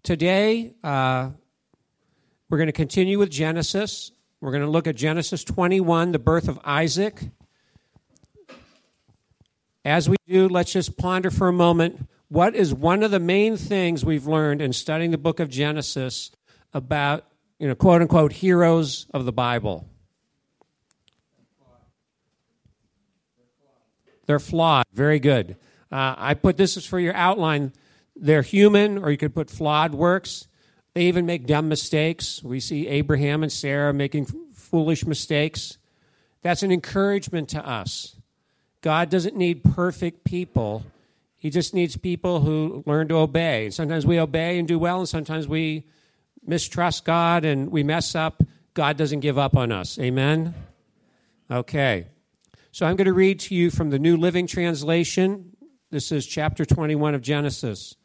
Today, we're going to continue with Genesis. We're going to look at Genesis 21, the birth of Isaac. As we do, let's just ponder for a moment, what is one of the main things we've learned in studying the book of Genesis about, quote-unquote, heroes of the Bible? They're flawed. Very good. I put this as for your outline. They're human, or you could put flawed works. They even make dumb mistakes. We see Abraham and Sarah making foolish mistakes. That's an encouragement to us. God doesn't need perfect people. He just needs people who learn to obey. Sometimes we obey and do well, and sometimes we mistrust God and we mess up. God doesn't give up on us. Amen? Okay. So I'm going to read to you from the New Living Translation. This is chapter 21 of Genesis.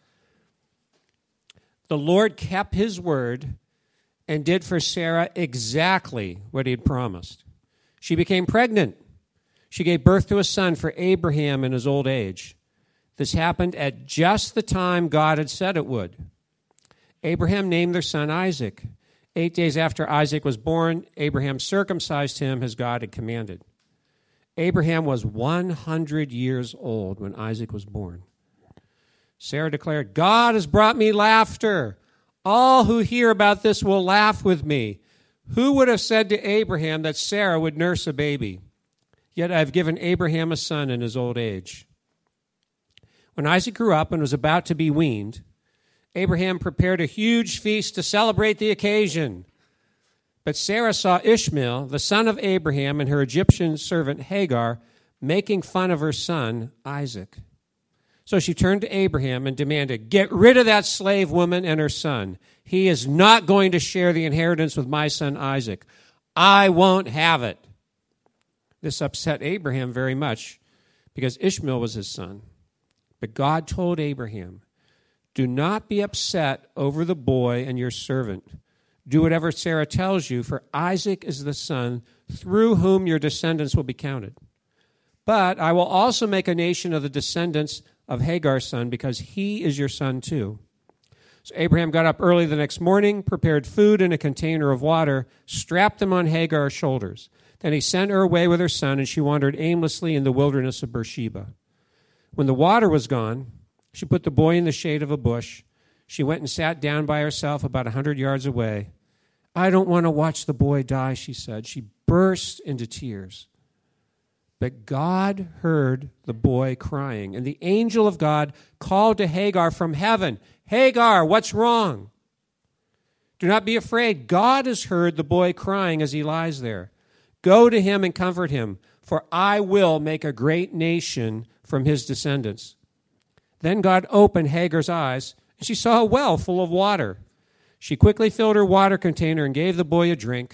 The Lord kept his word and did for Sarah exactly what he had promised. She became pregnant. She gave birth to a son for Abraham in his old age. This happened at just the time God had said it would. Abraham named their son Isaac. 8 days after Isaac was born, Abraham circumcised him as God had commanded. Abraham was 100 years old when Isaac was born. Sarah declared, "God has brought me laughter. All who hear about this will laugh with me. Who would have said to Abraham that Sarah would nurse a baby? Yet I have given Abraham a son in his old age." When Isaac grew up and was about to be weaned, Abraham prepared a huge feast to celebrate the occasion. But Sarah saw Ishmael, the son of Abraham, and her Egyptian servant Hagar making fun of her son Isaac. So she turned to Abraham and demanded, "Get rid of that slave woman and her son. He is not going to share the inheritance with my son Isaac. I won't have it." This upset Abraham very much because Ishmael was his son. But God told Abraham, "Do not be upset over the boy and your servant. Do whatever Sarah tells you, for Isaac is the son through whom your descendants will be counted. But I will also make a nation of the descendants of Hagar's son, because he is your son too." So Abraham got up early the next morning, prepared food in a container of water, strapped them on Hagar's shoulders. Then he sent her away with her son, and she wandered aimlessly in the wilderness of Beersheba. When the water was gone, she put the boy in the shade of a bush. She went and sat down by herself about 100 yards away. "I don't want to watch the boy die," she said. She burst into tears. But God heard the boy crying, and the angel of God called to Hagar from heaven, "Hagar, what's wrong? Do not be afraid. God has heard the boy crying as he lies there. Go to him and comfort him, for I will make a great nation from his descendants." Then God opened Hagar's eyes, and she saw a well full of water. She quickly filled her water container and gave the boy a drink.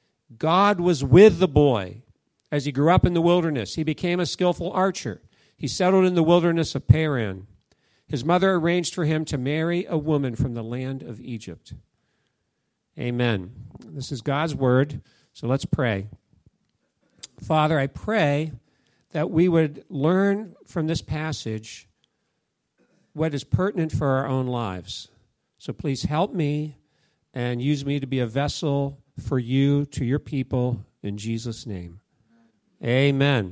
God was with the boy as he grew up in the wilderness. He became a skillful archer. He settled in the wilderness of Paran. His mother arranged for him to marry a woman from the land of Egypt. Amen. This is God's word, so let's pray. Father, I pray that we would learn from this passage what is pertinent for our own lives. So please help me and use me to be a vessel for you, to your people, in Jesus' name. Amen.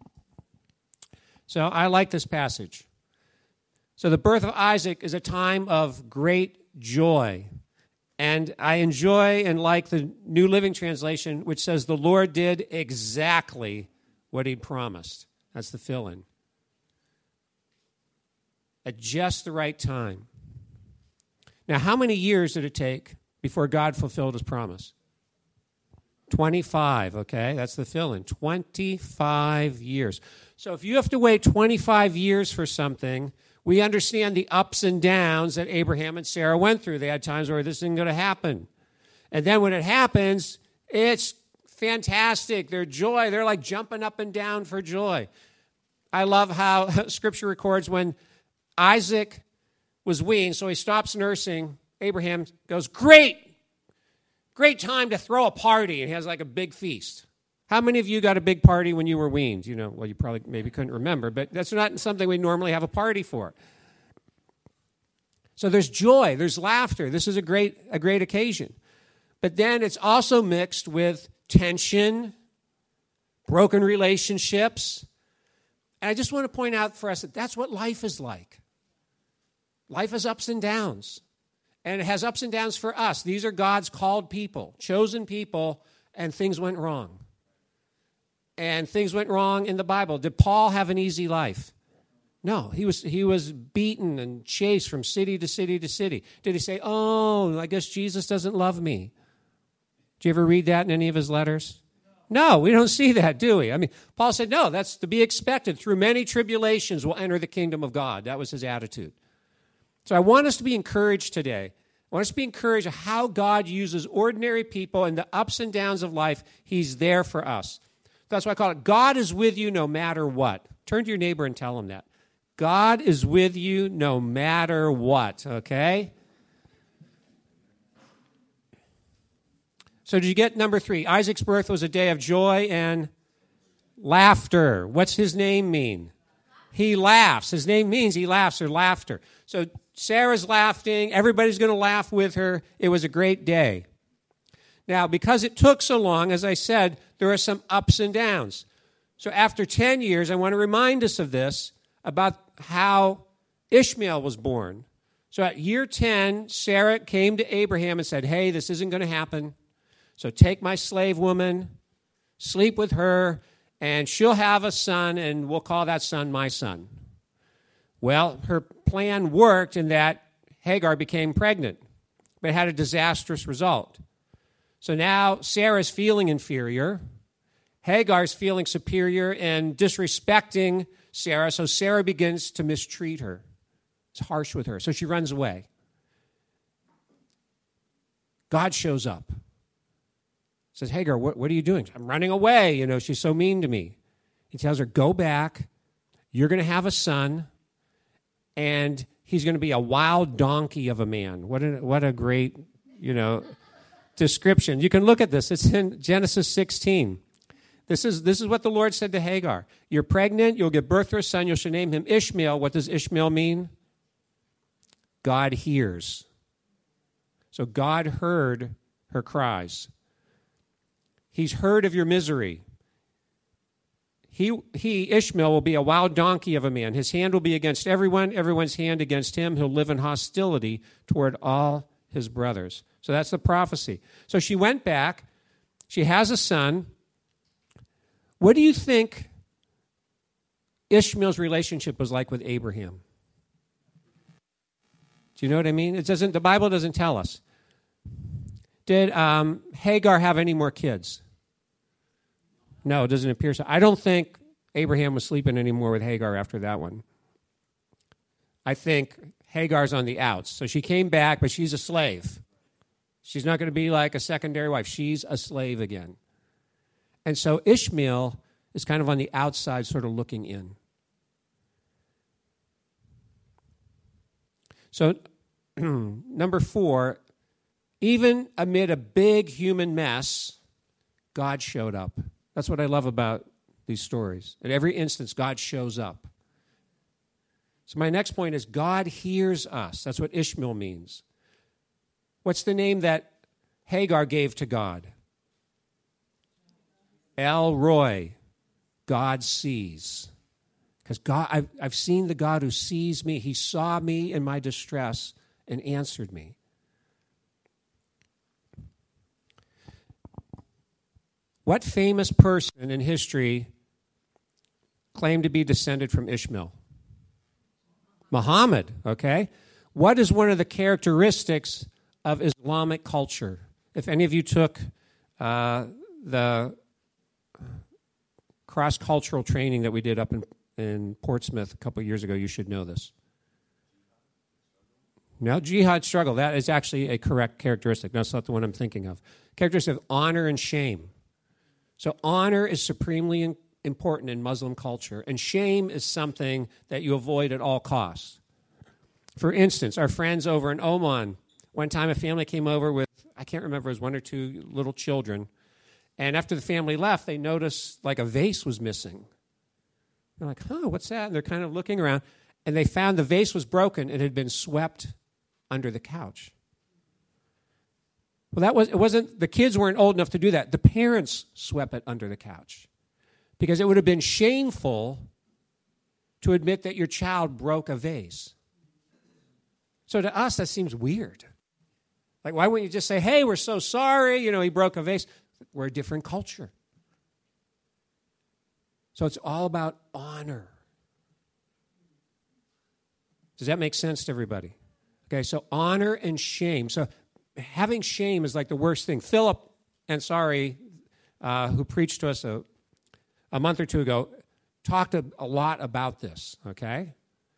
So I like this passage. So the birth of Isaac is a time of great joy. And I enjoy and like the New Living Translation, which says the Lord did exactly what he promised. That's the fill-in. At just the right time. Now, how many years did it take before God fulfilled his promise? 25, okay? That's the fill-in. 25 years. So if you have to wait 25 years for something, we understand the ups and downs that Abraham and Sarah went through. They had times where this isn't going to happen. And then when it happens, it's fantastic. They're like jumping up and down for joy. I love how Scripture records when Isaac was weaned, so he stops nursing. Abraham goes, Great time to throw a party. And he has like a big feast. How many of you got a big party when you were weaned? Well, you probably maybe couldn't remember, but that's not something we normally have a party for. So there's joy, there's laughter. This is a great occasion. But then it's also mixed with tension, broken relationships. And I just want to point out for us that that's what life is like. Life has ups and downs. And it has ups and downs for us. These are God's called people, chosen people, and things went wrong. And things went wrong in the Bible. Did Paul have an easy life? No, he was beaten and chased from city to city to city. Did he say, oh, I guess Jesus doesn't love me? Do you ever read that in any of his letters? No, we don't see that, do we? I mean, Paul said, no, that's to be expected. Through many tribulations we'll enter the kingdom of God. That was his attitude. So I want us to be encouraged today. I want us to be encouraged of how God uses ordinary people in the ups and downs of life. He's there for us. That's why I call it, God is with you no matter what. Turn to your neighbor and tell him that. God is with you no matter what, okay? So did you get number 3? Isaac's birth was a day of joy and laughter. What's his name mean? He laughs. His name means he laughs or laughter. So Sarah's laughing. Everybody's going to laugh with her. It was a great day. Now, because it took so long, as I said, there are some ups and downs. So after 10 years, I want to remind us of this, about how Ishmael was born. So at year 10, Sarah came to Abraham and said, hey, this isn't going to happen. So take my slave woman, sleep with her, and she'll have a son, and we'll call that son my son. Well, her plan worked in that Hagar became pregnant, but it had a disastrous result. So now Sarah's feeling inferior. Hagar's feeling superior and disrespecting Sarah, so Sarah begins to mistreat her. It's harsh with her, so she runs away. God shows up. Says, Hagar, what are you doing? I'm running away. She's so mean to me. He tells her, go back. You're going to have a son, and he's going to be a wild donkey of a man. What a great, description. You can look at this. It's in Genesis 16. This is what the Lord said to Hagar. You're pregnant. You'll give birth to a son. You shall name him Ishmael. What does Ishmael mean? God hears. So God heard her cries. He's heard of your misery. He, Ishmael, will be a wild donkey of a man. His hand will be against everyone, everyone's hand against him. He'll live in hostility toward all his brothers. So that's the prophecy. So she went back. She has a son. What do you think Ishmael's relationship was like with Abraham? Do you know what I mean? The Bible doesn't tell us. Did Hagar have any more kids? No, it doesn't appear so. I don't think Abraham was sleeping anymore with Hagar after that one. I think Hagar's on the outs. So she came back, but she's a slave. She's not going to be like a secondary wife. She's a slave again. And so Ishmael is kind of on the outside, sort of looking in. So, number 4, even amid a big human mess, God showed up. That's what I love about these stories. At every instance, God shows up. So my next point is God hears us. That's what Ishmael means. What's the name that Hagar gave to God? El Roi. God sees. Because God, I've seen the God who sees me. He saw me in my distress and answered me. What famous person in history claimed to be descended from Ishmael? Muhammad, okay? What is one of the characteristics of Islamic culture? If any of you took the cross-cultural training that we did up in Portsmouth a couple of years ago, you should know this. No, jihad struggle. That is actually a correct characteristic. That's not the one I'm thinking of. Characteristic of honor and shame. So honor is supremely important in Muslim culture, and shame is something that you avoid at all costs. For instance, our friends over in Oman, one time a family came over with, I can't remember, it was 1 or 2 little children, and after the family left, they noticed like a vase was missing. They're like, what's that? And they're kind of looking around, and they found the vase was broken. It had been swept under the couch. Well, it wasn't, the kids weren't old enough to do that. The parents swept it under the couch because it would have been shameful to admit that your child broke a vase. So to us, that seems weird. Like, why wouldn't you just say, hey, we're so sorry, he broke a vase. We're a different culture. So it's all about honor. Does that make sense to everybody? Okay, so honor and shame. So having shame is like the worst thing. Philip Ansari, who preached to us a month or two ago, talked a lot about this, okay?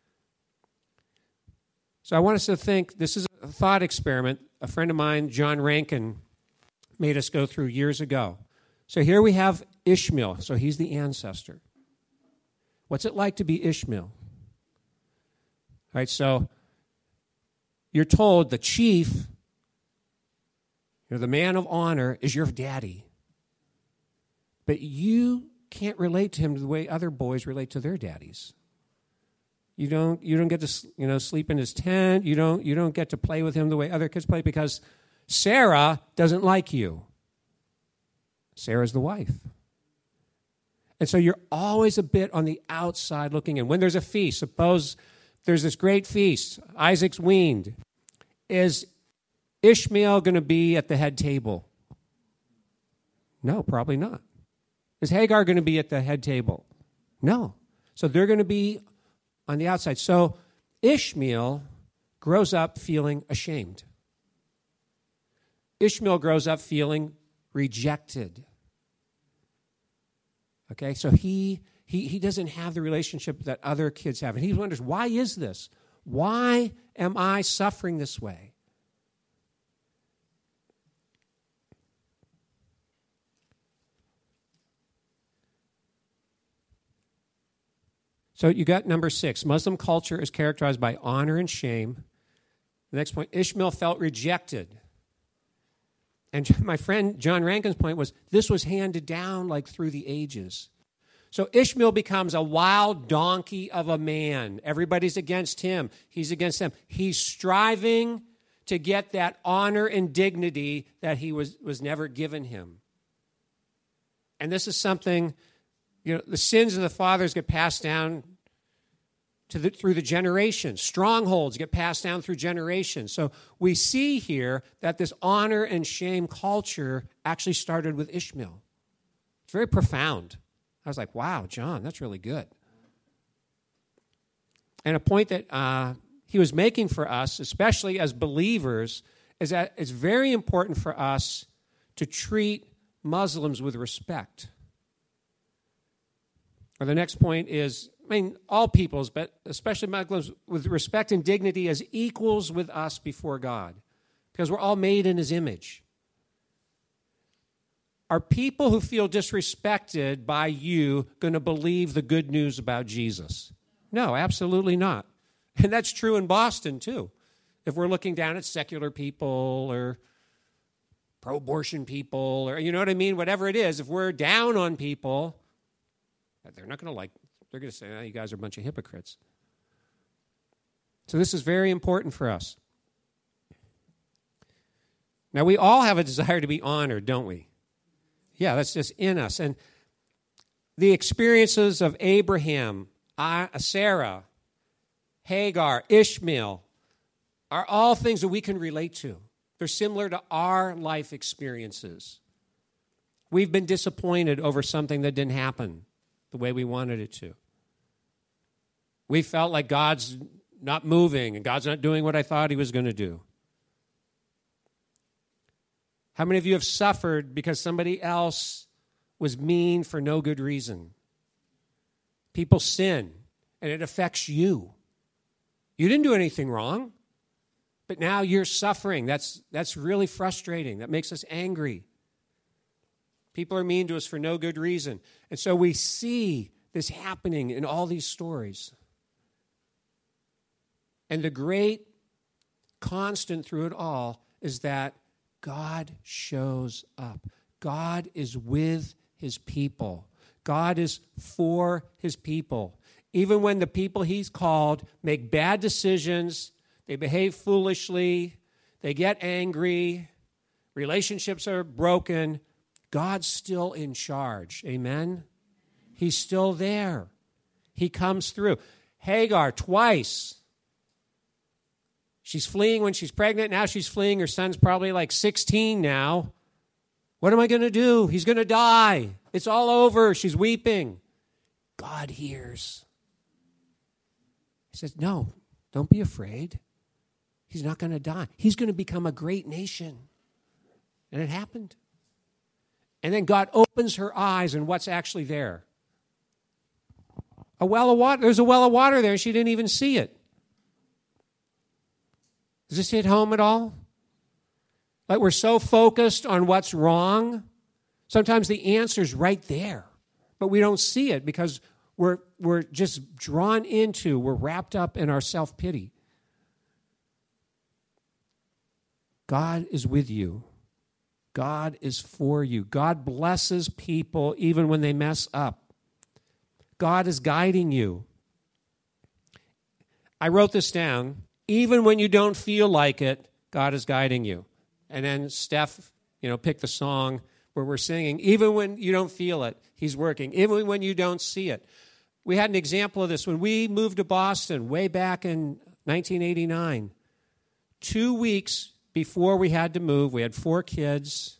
So I want us to think, this is a thought experiment. A friend of mine, John Rankin, made us go through years ago. So here we have Ishmael. So he's the ancestor. What's it like to be Ishmael? All right, so you're told the chief, the man of honor, is your daddy. But you can't relate to him the way other boys relate to their daddies. You don't get to sleep in his tent. You don't get to play with him the way other kids play because Sarah doesn't like you. Sarah's the wife. And so you're always a bit on the outside looking in. When there's a feast, suppose there's this great feast, Isaac's weaned. Is Ishmael going to be at the head table? No, probably not. Is Hagar going to be at the head table? No. So they're going to be on the outside. So Ishmael grows up feeling ashamed. Ishmael grows up feeling rejected. Okay, so he doesn't have the relationship that other kids have. And he wonders, why is this? Why am I suffering this way? So you got number 6. Muslim culture is characterized by honor and shame. The next point, Ishmael felt rejected. And my friend John Rankin's point was, this was handed down like through the ages. So Ishmael becomes a wild donkey of a man. Everybody's against him. He's against them. He's striving to get that honor and dignity that he was never given him. And this is something, the sins of the fathers get passed down through the generations. Strongholds get passed down through generations. So we see here that this honor and shame culture actually started with Ishmael. It's very profound. I was like, wow, John, that's really good. And a point that he was making for us, especially as believers, is that it's very important for us to treat Muslims with respect. Or the next point is, all peoples, but especially Muslims, with respect and dignity as equals with us before God, because we're all made in his image. Are people who feel disrespected by you going to believe the good news about Jesus? No, absolutely not. And that's true in Boston, too. If we're looking down at secular people or pro-abortion people, or you know what I mean, whatever it is, if we're down on people, they're not going to they're going to say, you guys are a bunch of hypocrites. So this is very important for us. Now, we all have a desire to be honored, don't we? Yeah, that's just in us. And the experiences of Abraham, Sarah, Hagar, Ishmael are all things that we can relate to. They're similar to our life experiences. We've been disappointed over something that didn't happen the way we wanted it to. We felt like God's not moving and God's not doing what I thought he was going to do. How many of you have suffered because somebody else was mean for no good reason? People sin, and it affects you. You didn't do anything wrong, but now you're suffering. That's really frustrating. That makes us angry. People are mean to us for no good reason. And so we see this happening in all these stories. And the great constant through it all is that God shows up. God is with his people. God is for his people. Even when the people he's called make bad decisions they behave foolishly, they get angry, relationships are broken, God's still in charge. Amen? He's still there. He comes through. Hagar, twice. She's fleeing when she's pregnant. Now she's fleeing. Her son's probably like 16 now. What am I going to do? He's going to die. It's all over. She's weeping. God hears. He says, no, don't be afraid. He's not going to die. He's going to become a great nation. And it happened. And then God opens her eyes, and what's actually there? A well of water. There's a well of water there, and she didn't even see it. Does this hit home at all? Like we're so focused on what's wrong. Sometimes the answer's right there, but we don't see it because we're just drawn into, we're wrapped up in our self-pity. God is with you. God is for you. God blesses people even when they mess up. God is guiding you. I wrote this down. Even when you don't feel like it, God is guiding you. And then Steph, picked the song where we're singing. Even when you don't feel it, he's working. Even when you don't see it. We had an example of this when we moved to Boston way back in 1989. 2 weeks before we had to move, we had 4 kids.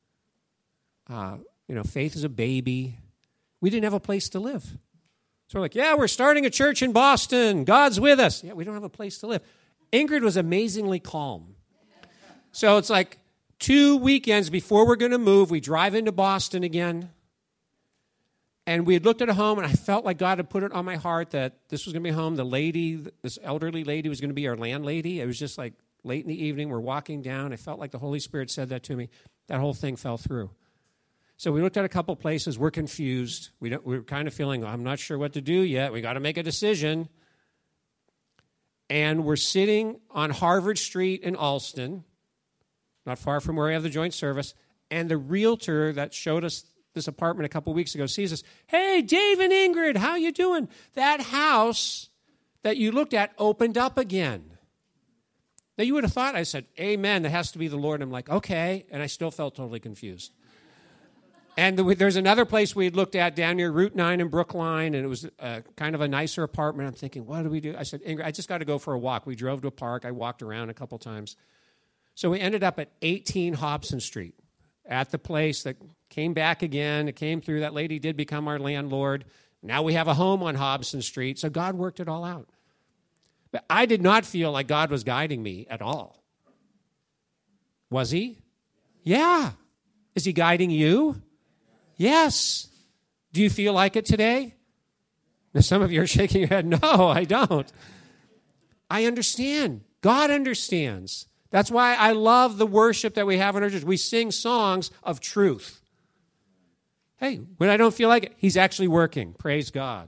Faith is a baby. We didn't have a place to live. So we're like, yeah, we're starting a church in Boston. God's with us. Yeah, we don't have a place to live. Ingrid was amazingly calm. So it's like 2 weekends before we're going to move, we drive into Boston again. And we had looked at a home, and I felt like God had put it on my heart that this was going to be a home. The lady, this elderly lady, was going to be our landlady. It was just like late in the evening. We're walking down. I felt like the Holy Spirit said that to me. That whole thing fell through. So we looked at a couple places. We're confused. We're kind of feeling, I'm not sure what to do yet. We got to make a decision. And we're sitting on Harvard Street in Alston, not far from where we have the joint service. And the realtor that showed us this apartment a couple weeks ago sees us. Hey, Dave and Ingrid, how you doing? That house that you looked at opened up again. Now, you would have thought, I said, amen, that has to be the Lord. I'm like, okay. And I still felt totally confused. And there's another place we had looked at down near Route 9 in Brookline, and it was kind of a nicer apartment. I'm thinking, what do we do? I said, Ingrid, I just got to go for a walk. We drove to a park. I walked around a couple times. So we ended up at 18 Hobson Street at the place that came back again. It came through. That lady did become our landlord. Now we have a home on Hobson Street. So God worked it all out. But I did not feel like God was guiding me at all. Was he? Yeah. Is he guiding you? Yes. Do you feel like it today? Now, some of you are shaking your head. No, I don't. I understand. God understands. That's why I love the worship that we have in our church. We sing songs of truth. Hey, when I don't feel like it, he's actually working. Praise God.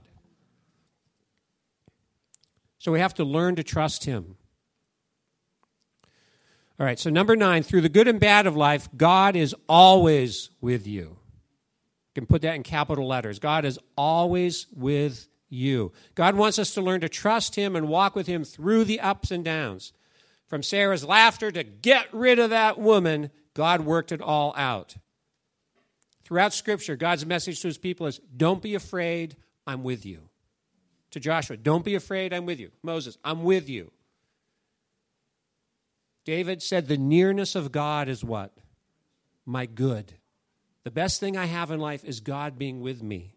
So we have to learn to trust him. All right, so number 9, through the good and bad of life, God is always with you. You can put that in capital letters. God is always with you. God wants us to learn to trust him and walk with him through the ups and downs. From Sarah's laughter to get rid of that woman, God worked it all out. Throughout Scripture, God's message to his people is, don't be afraid, I'm with you. To Joshua, don't be afraid, I'm with you. Moses, I'm with you. David said, the nearness of God is what? My good. The best thing I have in life is God being with me.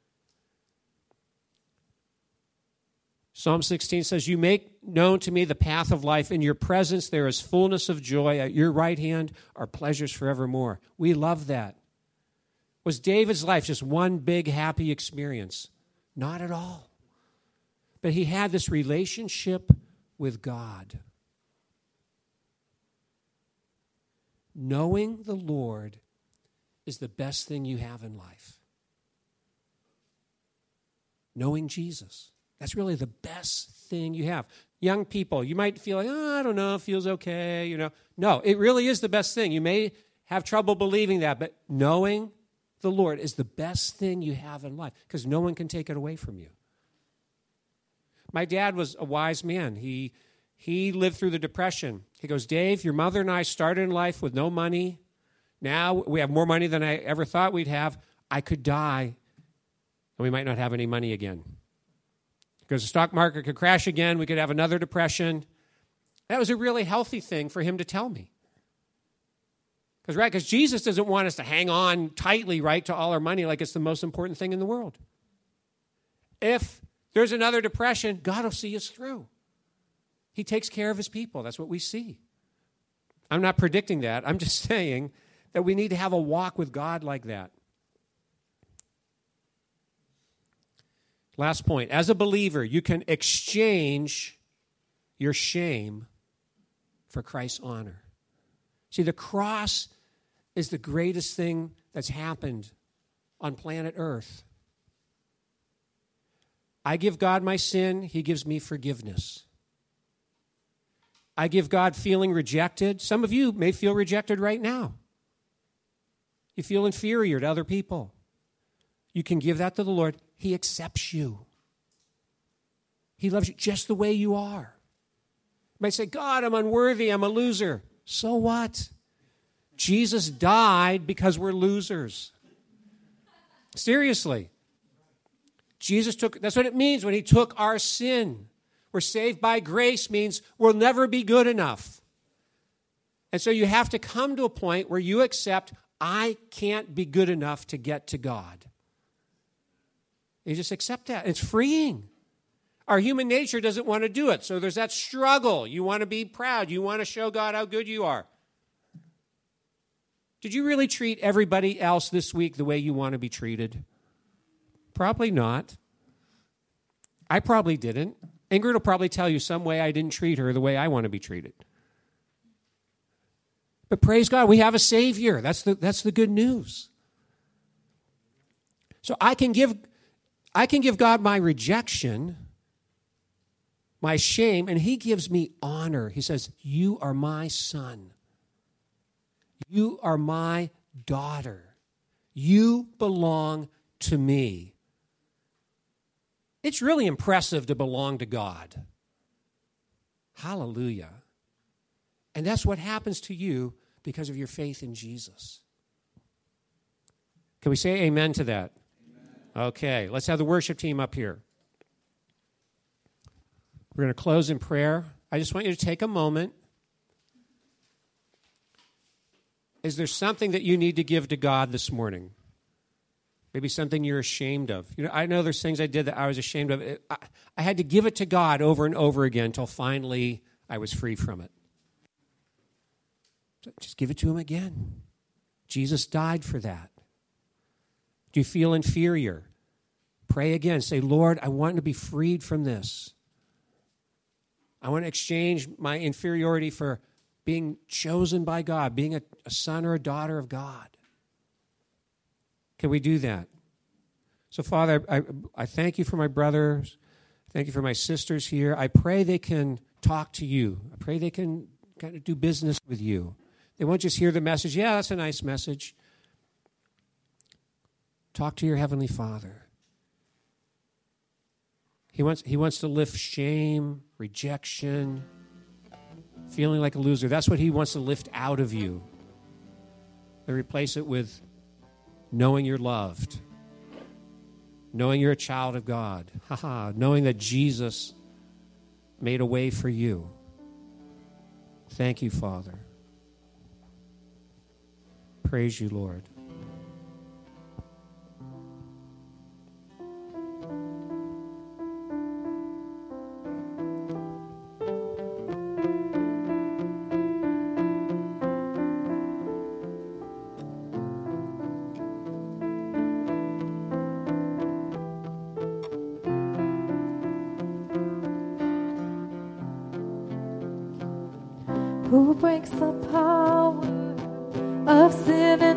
Psalm 16 says, you make known to me the path of life. In your presence there is fullness of joy. At your right hand are pleasures forevermore. We love that. Was David's life just one big happy experience? Not at all. But he had this relationship with God. Knowing the Lord is the best thing you have in life. Knowing Jesus. That's really the best thing you have. Young people, you might feel like, I don't know, it feels okay, No, it really is the best thing. You may have trouble believing that, but knowing the Lord is the best thing you have in life because no one can take it away from you. My dad was a wise man. He He lived through the Depression. He goes, Dave, your mother and I started in life with no money. Now we have more money than I ever thought we'd have. I could die, and we might not have any money again. Because the stock market could crash again. We could have another depression. That was a really healthy thing for him to tell me. Because Jesus doesn't want us to hang on tightly, right, to all our money like it's the most important thing in the world. If there's another depression, God will see us through. He takes care of his people. That's what we see. I'm not predicting that. I'm just saying that we need to have a walk with God like that. Last point. As a believer, you can exchange your shame for Christ's honor. See, the cross is the greatest thing that's happened on planet Earth. I give God my sin, he gives me forgiveness. I give God feeling rejected. Some of you may feel rejected right now. You feel inferior to other people. You can give that to the Lord. He accepts you. He loves you just the way you are. You might say, God, I'm unworthy, I'm a loser. So what? Jesus died because we're losers. Seriously. That's what it means when he took our sin. We're saved by grace means we'll never be good enough. And so you have to come to a point where you accept, I can't be good enough to get to God. You just accept that. It's freeing. Our human nature doesn't want to do it. So there's that struggle. You want to be proud. You want to show God how good you are. Did you really treat everybody else this week the way you want to be treated? Probably not. I probably didn't. Ingrid will probably tell you some way I didn't treat her the way I want to be treated. But praise God, we have a Savior. That's the good news. So I can give God my rejection, my shame, and he gives me honor. He says, you are my son. You are my daughter. You belong to me. It's really impressive to belong to God. Hallelujah. And that's what happens to you because of your faith in Jesus. Can we say amen to that? Amen. Okay, let's have the worship team up here. We're going to close in prayer. I just want you to take a moment. Is there something that you need to give to God this morning? Maybe something you're ashamed of. You know, I know there's things I did that I was ashamed of. I had to give it to God over and over again until finally I was free from it. So just give it to him again. Jesus died for that. Do you feel inferior? Pray again. Say, Lord, I want to be freed from this. I want to exchange my inferiority for being chosen by God, being a son or a daughter of God. Can we do that? So, Father, I thank you for my brothers. Thank you for my sisters here. I pray they can talk to you. I pray they can kind of do business with you. They won't just hear the message. Yeah, that's a nice message. Talk to your Heavenly Father. He wants to lift shame, rejection, feeling like a loser. That's what he wants to lift out of you. And replace it with knowing you're loved, knowing you're a child of God, knowing that Jesus made a way for you. Thank you, Father. Praise you, Lord. Who breaks the power of sin